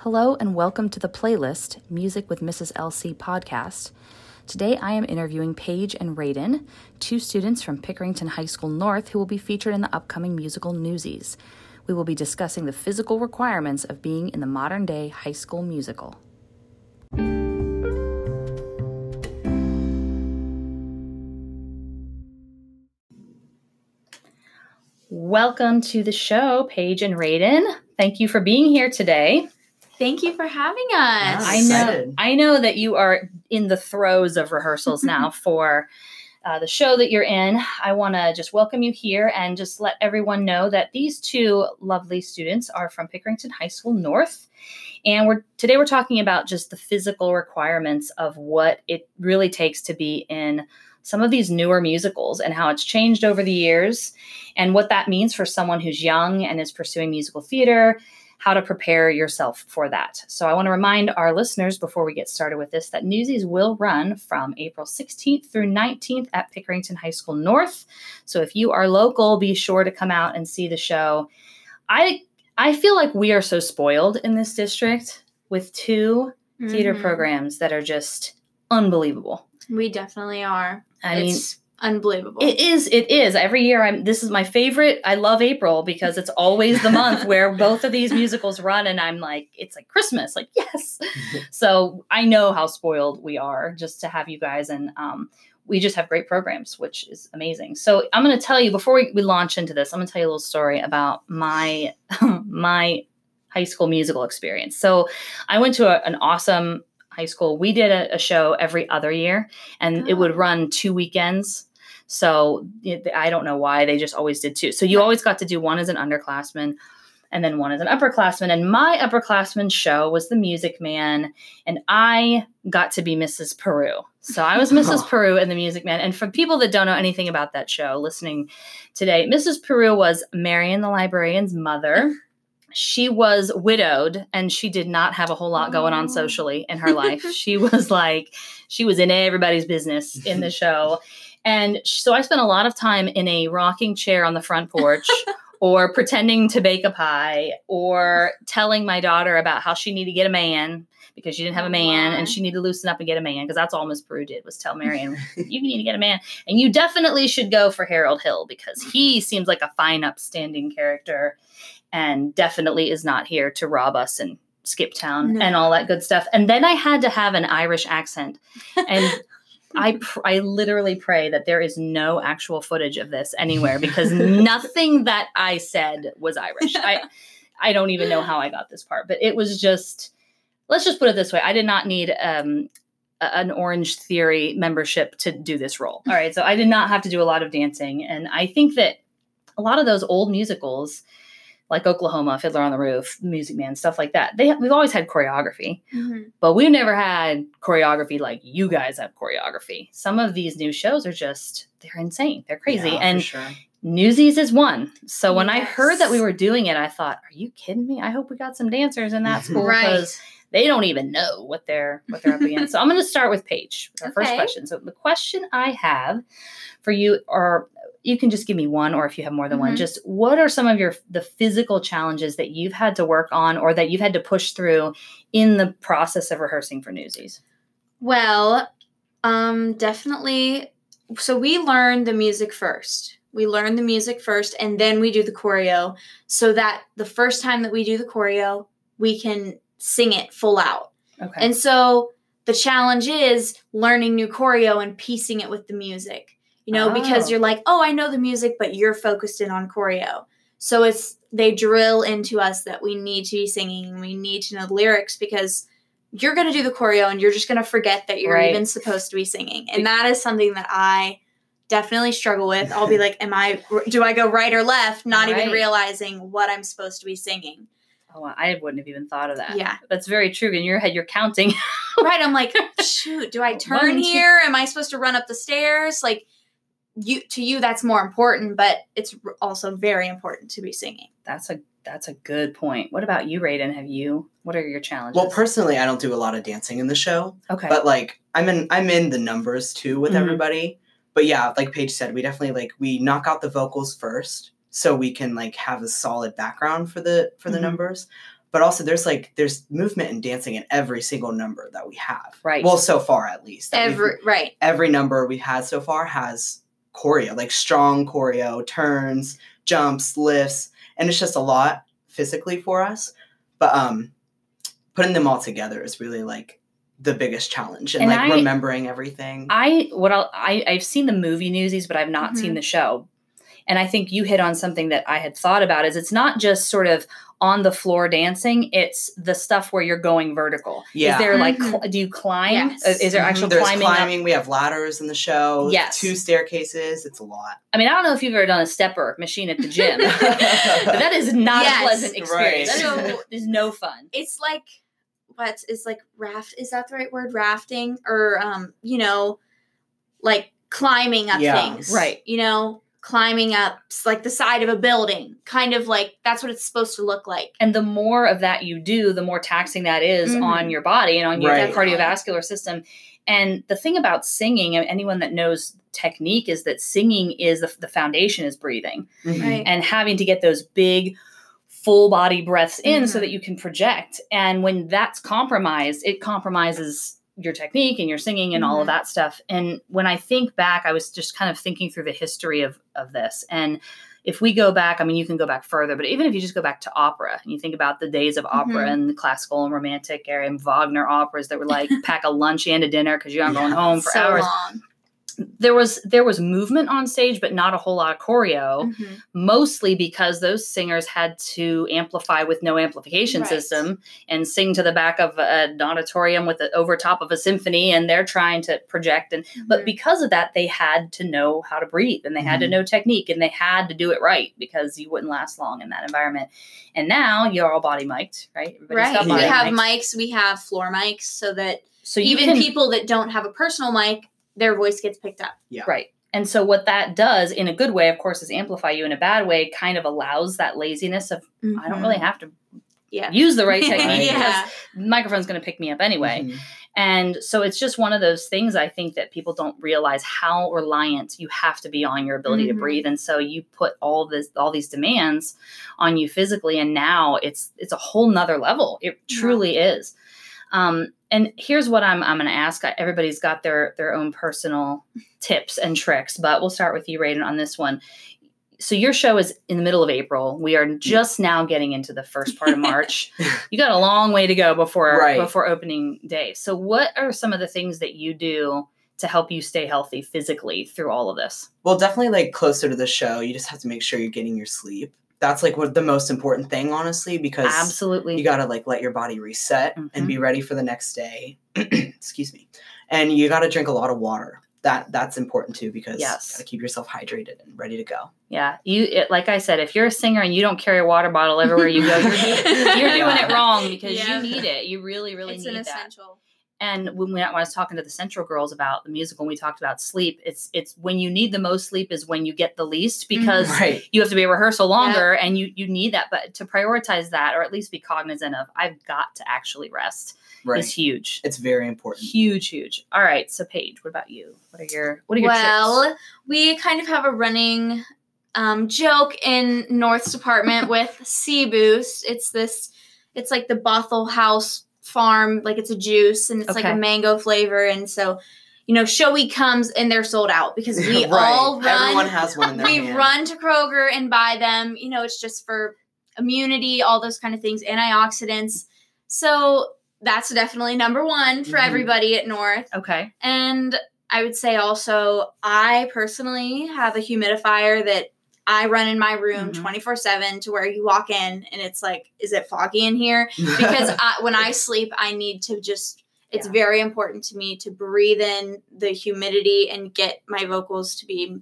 Hello and welcome to the playlist, Music with Mrs. LC podcast. Today I am interviewing Paige and Raiden, two students from Pickerington High School North who will be featured in the upcoming musical Newsies. We will be discussing the physical requirements of being in the modern-day high school musical. Welcome to the show, Paige and Raiden. Thank you for being here today. Thank you for having us. I know that you are in the throes of rehearsals now for the show that you're in. I want to just welcome you here and just let everyone know that these two lovely students are from Pickerington High School North. And today we're talking about just the physical requirements of what it really takes to be in some of these newer musicals and how it's changed over the years and what that means for someone who's young and is pursuing musical theater, how to prepare yourself for that. So I want to remind our listeners before we get started with this that Newsies will run from April 16th through 19th at Pickerington High School North. So if you are local, be sure to come out and see the show. I feel like we are so spoiled in this district with two theater programs that are just unbelievable. We definitely are. It's unbelievable. It is. Every year, this is my favorite. I love April because it's always the month where both of these musicals run, and I'm like, it's like Christmas. Like, yes. So I know how spoiled we are just to have you guys, and we just have great programs, which is amazing. So I'm going to tell you, before we launch into this, I'm going to tell you a little story about my my high school musical experience. So I went to an awesome high school. We did a show every other year, and it would run 2 weekends. So I don't know why they just always did two. So you always got to do one as an underclassman and then one as an upperclassman. And my upperclassman show was The Music Man, and I got to be Mrs. Peru. So I was Mrs. Peru in The Music Man. And for people that don't know anything about that show listening today, Mrs. Peru was Marion the librarian's mother. She was widowed, and she did not have a whole lot going on socially in her life. She was in everybody's business in the show. And so I spent a lot of time in a rocking chair on the front porch or pretending to bake a pie or telling my daughter about how she needed to get a man because she didn't have a man and she needed to loosen up and get a man, because that's all Miss Peru did was tell Marion, you need to get a man. And you definitely should go for Harold Hill because he seems like a fine, upstanding character and definitely is not here to rob us and skip town and all that good stuff. And then I had to have an Irish accent. And I literally pray that there is no actual footage of this anywhere because nothing that I said was Irish. I don't even know how I got this part, but it was just, let's just put it this way. I did not need an Orange Theory membership to do this role. All right. So I did not have to do a lot of dancing. And I think that a lot of those old musicals, like Oklahoma, Fiddler on the Roof, Music Man, stuff like that. We've always had choreography, but we've never had choreography like you guys have choreography. Some of these new shows are just, they're insane. They're crazy. Yeah, and for sure. Newsies is one. So when I heard that we were doing it, I thought, are you kidding me? I hope we got some dancers in that school because they don't even know what they're up against. So I'm going to start with Paige, our first question. So the question I have for you are, you can just give me one, or if you have more than one, just what are some of the physical challenges that you've had to work on or that you've had to push through in the process of rehearsing for Newsies? Well, definitely. So we learn the music first. And then we do the choreo so that the first time that we do the choreo, we can sing it full out. Okay. And so the challenge is learning new choreo and piecing it with the music. Because you're like, I know the music, but you're focused in on choreo. So they drill into us that we need to be singing and we need to know the lyrics because you're going to do the choreo and you're just going to forget that you're even supposed to be singing. And that is something that I definitely struggle with. I'll be like, do I go right or left? Not even realizing what I'm supposed to be singing. Oh, I wouldn't have even thought of that. Yeah. That's very true. In your head, you're counting. Right. I'm like, shoot, do I turn here? Am I supposed to run up the stairs? Like, to you, that's more important, but it's also very important to be singing. That's a good point. What about you, Raiden? What are your challenges? Well, personally, I don't do a lot of dancing in the show. Okay. But I'm in the numbers too with everybody. But yeah, like Paige said, we definitely we knock out the vocals first so we can have a solid background for the numbers. But also there's movement and dancing in every single number that we have. Right. Well, so far at least. Right. Every number we had so far has choreo, like strong choreo, turns, jumps, lifts, and it's just a lot physically for us. But putting them all together is really like the biggest challenge, and like remembering everything. I've seen the movie Newsies, but I've not seen the show. And I think you hit on something that I had thought about is it's not just sort of on the floor dancing, it's the stuff where you're going vertical. Yeah. Is there like, do you climb? Yes. Is there actual There's climbing? We have ladders in the show. Yes. 2 staircases. It's a lot. I mean, I don't know if you've ever done a stepper machine at the gym, but that is not a pleasant experience. Right. That is no fun. It's like, is that the right word? Rafting or, like climbing up things. Right. Climbing up like the side of a building, kind of like that's what it's supposed to look like. And the more of that you do, the more taxing that is on your body and on your cardiovascular system. And the thing about singing, anyone that knows technique, is that singing is the foundation is breathing. Right. And having to get those big full body breaths in so that you can project. And when that's compromised, it compromises your technique and your singing and all of that stuff. And when I think back, I was just kind of thinking through the history of this. And if we go back, I mean, you can go back further, but even if you just go back to opera and you think about the days of opera and the classical and romantic era and Wagner operas that were like pack a lunch and a dinner because you're not going home for hours. Long. There was movement on stage, but not a whole lot of choreo, mostly because those singers had to amplify with no amplification system and sing to the back of an auditorium with the over top of a symphony, and they're trying to project. And but because of that, they had to know how to breathe, and they had to know technique, and they had to do it right because you wouldn't last long in that environment. And now you're all body mic'd, right? Right. We have mics, we have floor mics, so even people that don't have a personal mic, their voice gets picked up. Yeah. Right. And so what that does in a good way, of course, is amplify you. In a bad way, kind of allows that laziness of, I don't really have to use the right technique because the microphone's going to pick me up anyway. And so it's just one of those things, I think, that people don't realize how reliant you have to be on your ability to breathe. And so you put all these demands on you physically, and now it's a whole nother level. It truly is. And here's what I'm going to ask. Everybody's got their own personal tips and tricks, but we'll start with you, Raiden, on this one. So your show is in the middle of April. We are just now getting into the first part of March. You got a long way to go before opening day. So what are some of the things that you do to help you stay healthy physically through all of this? Well, definitely like closer to the show, you just have to make sure you're getting your sleep. That's like the most important thing, honestly, because absolutely you got to like let your body reset and be ready for the next day. Excuse me. And you got to drink a lot of water. That's important too, because you got to keep yourself hydrated and ready to go. Yeah. Like I said, if you're a singer and you don't carry a water bottle everywhere you go, you're doing it wrong because you need it. You really, really need that. It's an essential. And when I was talking to the Central girls about the musical, and we talked about sleep, it's when you need the most sleep is when you get the least, because you have to be at rehearsal longer and you need that. But to prioritize that, or at least be cognizant of, I've got to actually rest, is huge. It's very important. Huge. All right. So Paige, what about you? What are your tricks? Well, we kind of have a running joke in North's department with Sea Boost. It's like the Bothell House farm, like it's a juice, and it's like a mango flavor. And so, Showy comes and they're sold out because we all run. Everyone has one in their hand. Run to Kroger and buy them. It's just for immunity, all those kind of things, antioxidants. So that's definitely number one for everybody at North. Okay. And I would say also, I personally have a humidifier that I run in my room 24/7 to where you walk in and it's like, is it foggy in here? Because when I sleep, I need to it's very important to me to breathe in the humidity and get my vocals to be,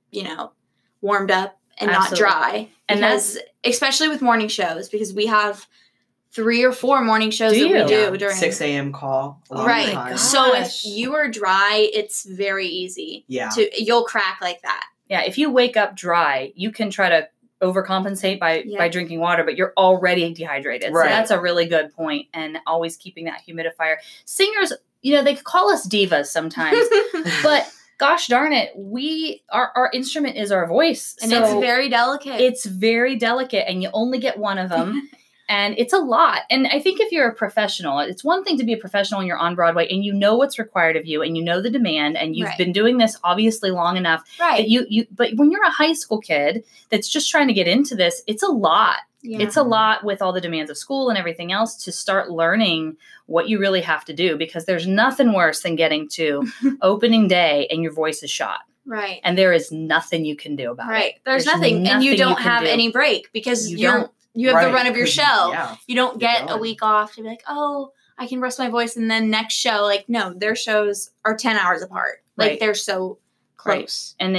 warmed up and not dry. And that's especially with morning shows, because we have 3 or 4 morning shows that we do during 6 a.m. call. Right. So if you are dry, it's very easy. Yeah. You'll crack like that. Yeah, if you wake up dry, you can try to overcompensate by drinking water, but you're already dehydrated. Right. So that's a really good point, and always keeping that humidifier. Singers, they call us divas sometimes, but gosh darn it, our instrument is our voice. And it's very delicate. It's very delicate, and you only get one of them. And it's a lot. And I think if you're a professional, it's one thing to be a professional and you're on Broadway and you know what's required of you and you know the demand and you've been doing this obviously long enough that but when you're a high school kid that's just trying to get into this, it's a lot. Yeah. It's a lot with all the demands of school and everything else to start learning what you really have to do, because there's nothing worse than getting to opening day and your voice is shot. Right. And there is nothing you can do about it. Right. There's nothing. And you don't have any break because you have the run of your show. Yeah, you don't get a week off to be like, oh, I can rest my voice. And then next show, like, no, their shows are 10 hours apart. Like they're so close. Right. And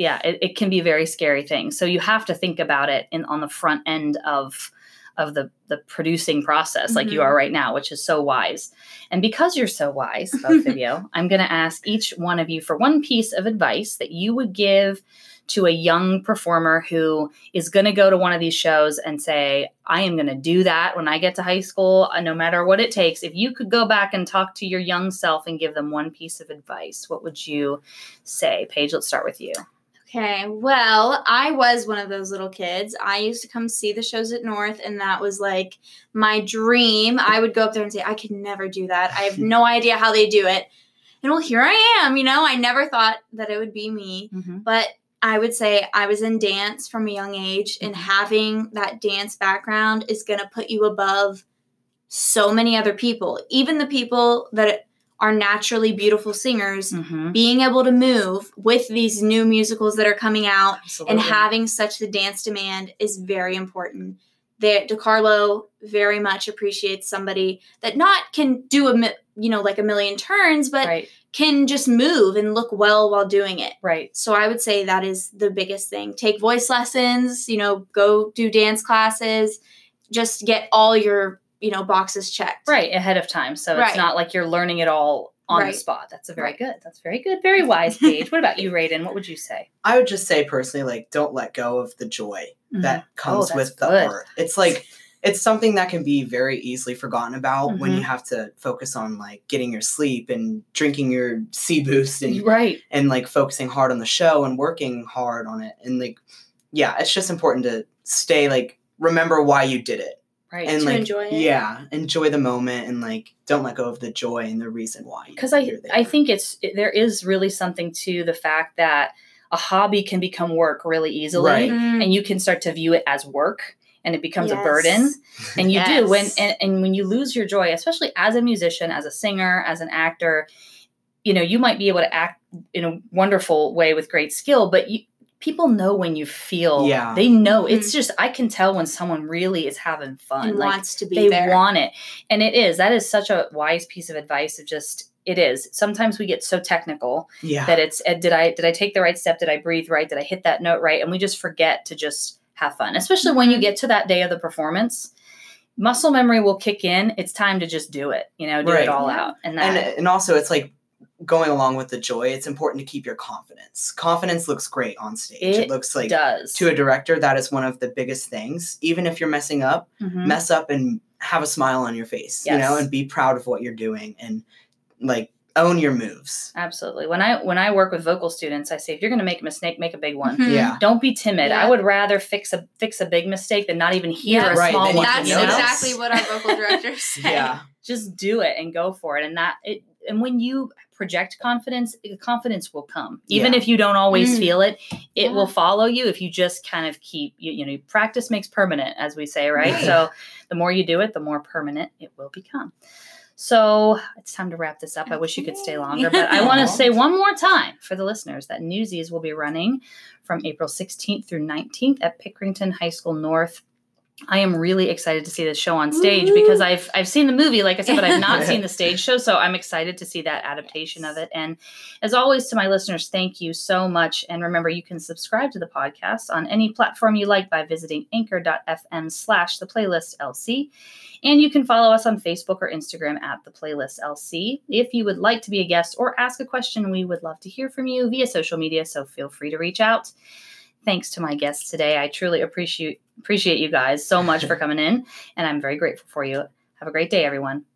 it can be a very scary thing. So you have to think about it on the front end of the producing process like you are right now, which is so wise. And because you're so wise, both of you, I'm going to ask each one of you for one piece of advice that you would give to a young performer who is going to go to one of these shows and say, I am going to do that when I get to high school, no matter what it takes. If you could go back and talk to your young self and give them one piece of advice, what would you say? Paige, let's start with you. Okay, well, I was one of those little kids. I used to come see the shows at North, and that was like my dream. I would go up there and say, I could never do that. I have no idea how they do it. And well, here I am. I never thought that it would be me. But I would say I was in dance from a young age, and having that dance background is going to put you above so many other people, even the people that are naturally beautiful singers. Being able to move with these new musicals that are coming out and having such the dance demand is very important. DeCarlo very much appreciates somebody that not can do like a million turns, but can just move and look well while doing it. Right. So I would say that is the biggest thing. Take voice lessons, go do dance classes, just get all your, boxes checked. Right. Ahead of time. So it's not like you're learning it all on the spot. That's very good. That's very good. Very wise, Paige. What about you, Raiden? What would you say? I would just say personally, like, don't let go of the joy that comes with the art. It's like, it's something that can be very easily forgotten about when you have to focus on like getting your sleep and drinking your sea boost and like focusing hard on the show and working hard on it. And like, yeah, it's just important to stay like, remember why you did it. Right. And to like, enjoy it. Yeah, enjoy the moment and like, don't let go of the joy and the reason why. Because I think there is really something to the fact that a hobby can become work really easily, and you can start to view it as work. And it becomes a burden, and you do. And when you lose your joy, especially as a musician, as a singer, as an actor, you might be able to act in a wonderful way with great skill, but people know when you feel. Yeah, they know. It's just, I can tell when someone really is having fun, and wants to be there. They want it, and that is such a wise piece of advice. It is. Sometimes we get so technical that it's, did I take the right step? Did I breathe right? Did I hit that note right? And we just forget to just have fun, especially when you get to that day of the performance. Muscle memory will kick in. It's time to just do it, do it all out. And also it's like going along with the joy, it's important to keep your confidence. Confidence looks great on stage. It looks like to a director, that is one of the biggest things. Even if you're messing up, mess up and have a smile on your face, and be proud of what you're doing and like own your moves. Absolutely. When I work with vocal students, I say, if you're going to make a mistake, make a big one. Yeah. Don't be timid. I would rather fix a big mistake than not even hear a small one. That's exactly what our vocal directors say. Yeah. Just do it and go for it. And when you project confidence, confidence will come. Even if you don't always feel it, it will follow you if you just kind of keep, practice makes permanent, as we say, right? So the more you do it, the more permanent it will become. So it's time to wrap this up. I wish you could stay longer, but I want to say one more time for the listeners that Newsies will be running from April 16th through 19th at Pickerington High School North. I am really excited to see this show on stage because I've seen the movie, like I said, but I've not seen the stage show. So I'm excited to see that adaptation of it. And as always, to my listeners, thank you so much. And remember, you can subscribe to the podcast on any platform you like by visiting anchor.fm/theplaylistlc. And you can follow us on Facebook or Instagram at The Playlist LC. If you would like to be a guest or ask a question, we would love to hear from you via social media. So feel free to reach out. Thanks to my guests today. I truly appreciate you guys so much for coming in, and I'm very grateful for you. Have a great day, everyone.